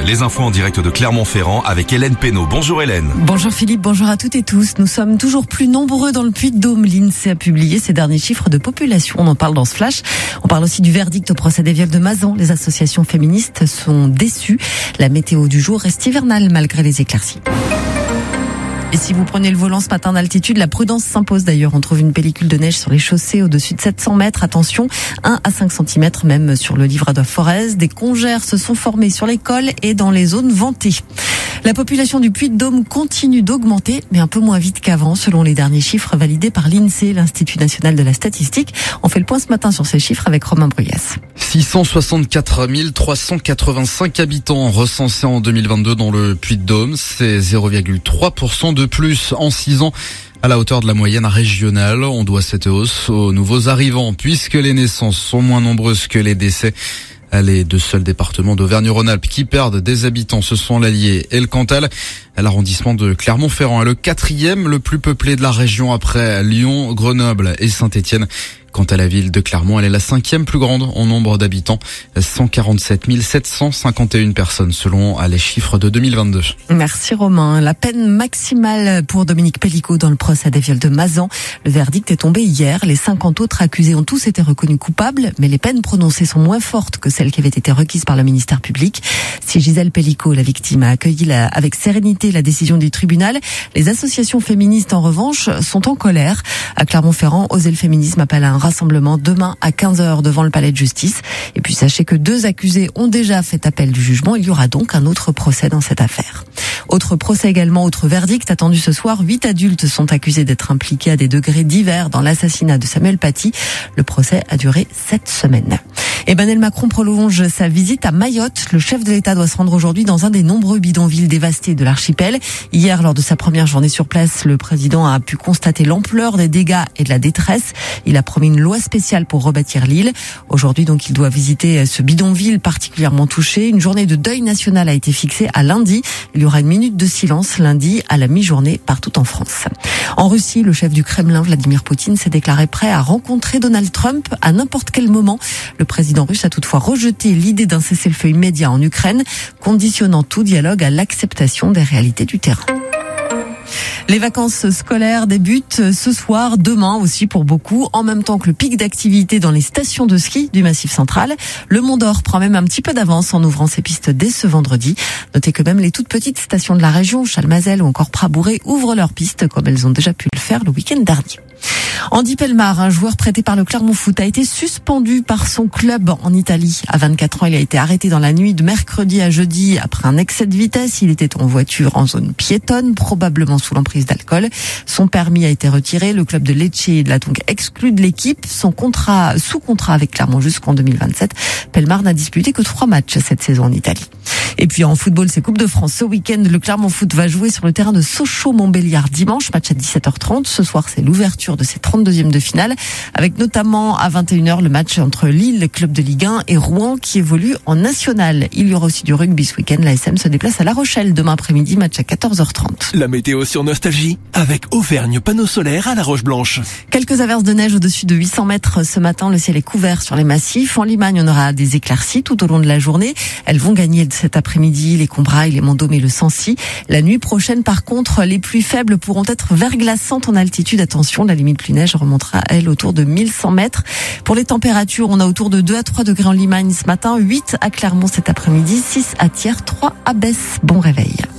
les infos en direct de Clermont-Ferrand avec Hélène Pénaud. Bonjour Hélène. Bonjour Philippe, bonjour à toutes et tous. Nous sommes toujours plus nombreux dans le Puy-de-Dôme. L'INSEE a publié ses derniers chiffres de population. On en parle dans ce flash. On parle aussi du verdict au procès des viols de Mazan. Les associations féministes sont déçues. La météo du jour reste hivernale malgré les éclaircies. Et si vous prenez le volant ce matin d'altitude, la prudence s'impose d'ailleurs. On trouve une pellicule de neige sur les chaussées au-dessus de 700 mètres. Attention, 1 à 5 cm même sur le livre de Forez. Des congères se sont formés sur les cols et dans les zones ventées. La population du Puy-de-Dôme continue d'augmenter, mais un peu moins vite qu'avant, selon les derniers chiffres validés par l'INSEE, l'Institut national de la statistique. On fait le point ce matin sur ces chiffres avec Romain Bruyas. 664 385 habitants recensés en 2022 dans le Puy-de-Dôme. C'est 0,3% de plus en 6 ans. À la hauteur de la moyenne régionale, on doit cette hausse aux nouveaux arrivants, puisque les naissances sont moins nombreuses que les décès. Les deux seuls départements d'Auvergne-Rhône-Alpes qui perdent des habitants, ce sont l'Allier et le Cantal. L'arrondissement de Clermont-Ferrand est le 4e le plus peuplé de la région après Lyon, Grenoble et Saint-Étienne. Quant à la ville de Clermont, elle est la 5e plus grande en nombre d'habitants. 147 751 personnes selon les chiffres de 2022. Merci Romain. La peine maximale pour Dominique Pellicot dans le procès des viols de Mazan. Le verdict est tombé hier. Les 50 autres accusés ont tous été reconnus coupables, mais les peines prononcées sont moins fortes que celles qui avaient été requises par le ministère public. Si Gisèle Pellicot, la victime, a accueilli avec sérénité la décision du tribunal, les associations féministes en revanche sont en colère. À Clermont-Ferrand, Oser le féminisme appelle à un rassemblement demain à 15h devant le palais de justice. Et puis sachez que 2 accusés ont déjà fait appel du jugement. Il y aura donc un autre procès dans cette affaire. Autre procès également, autre verdict attendu ce soir. 8 adultes sont accusés d'être impliqués à des degrés divers dans l'assassinat de Samuel Paty. Le procès a duré 7 semaines. Emmanuel Macron prolonge sa visite à Mayotte. Le chef de l'État doit se rendre aujourd'hui dans un des nombreux bidonvilles dévastés de l'archipel. Hier, lors de sa première journée sur place, le président a pu constater l'ampleur des dégâts et de la détresse. Il a promis une loi spéciale pour rebâtir l'île. Aujourd'hui, donc, il doit visiter ce bidonville particulièrement touché. Une journée de deuil national a été fixée à lundi. Il y aura une minute de silence lundi à la mi-journée partout en France. En Russie, le chef du Kremlin, Vladimir Poutine, s'est déclaré prêt à rencontrer Donald Trump à n'importe quel moment. Le président russe a toutefois rejeté l'idée d'un cessez-le-feu immédiat en Ukraine, conditionnant tout dialogue à l'acceptation des réalités du terrain. Les vacances scolaires débutent ce soir, demain aussi pour beaucoup, en même temps que le pic d'activité dans les stations de ski du Massif Central. Le Mont d'Or prend même un petit peu d'avance en ouvrant ses pistes dès ce vendredi. Notez que même les toutes petites stations de la région, Chalmazel ou encore Prabouré, ouvrent leurs pistes comme elles ont déjà pu le faire le week-end dernier. Andy Pelmar, un joueur prêté par le Clermont Foot, a été suspendu par son club en Italie. À 24 ans, il a été arrêté dans la nuit de mercredi à jeudi après un excès de vitesse. Il était en voiture en zone piétonne, probablement sous l'emprise d'alcool. Son permis a été retiré. Le club de Lecce l'a donc exclu de l'équipe. Sous contrat avec Clermont jusqu'en 2027. Pelmar n'a disputé que 3 matchs cette saison en Italie. Et puis en football, c'est Coupe de France. Ce week-end, le Clermont Foot va jouer sur le terrain de Sochaux-Montbéliard dimanche. Match à 17h30. Ce soir, c'est l'ouverture de ces 32e de finale, avec notamment à 21h le match entre Lille, club de Ligue 1, et Rouen qui évolue en national. Il y aura aussi du rugby ce week-end. L'ASM se déplace à La Rochelle demain après-midi, match à 14h30. La météo sur Nostalgie avec Auvergne Panneaux Solaires à La Roche-Blanche. Quelques averses de neige au-dessus de 800 mètres ce matin. Le ciel est couvert sur les massifs. En Limagne, on aura des éclaircies tout au long de la journée. Elles vont gagner cet après-midi les Combrailles, les Monts-Dôme et le Sancy. La nuit prochaine, par contre, les pluies faibles pourront être verglaçantes en altitude. Attention, la limite pluie neige remontera, elle, autour de 1100 mètres. Pour les températures, on a autour de 2 à 3 degrés en Limagne ce matin, 8 à Clermont cet après-midi, 6 à Thiers, 3 à Besse. Bon réveil.